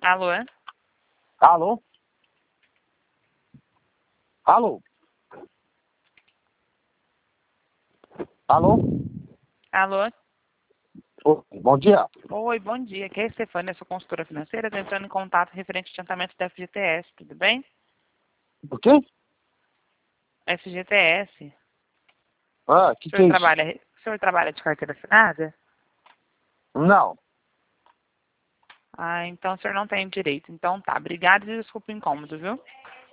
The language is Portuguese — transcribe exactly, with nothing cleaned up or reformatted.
Alô? Alô? Alô? Alô? Alô? Ô, bom dia. Oi, bom dia. Aqui é a Stefânia, sua consultora financeira. Estou entrando em contato referente ao adiantamento da F G T S, tudo bem? O quê? F G T S. Ah, o O que, que senhor é isso? trabalha, o senhor trabalha de carteira assinada? Não. Ah, então o senhor não tem direito. Então tá, obrigado e desculpa o incômodo, viu?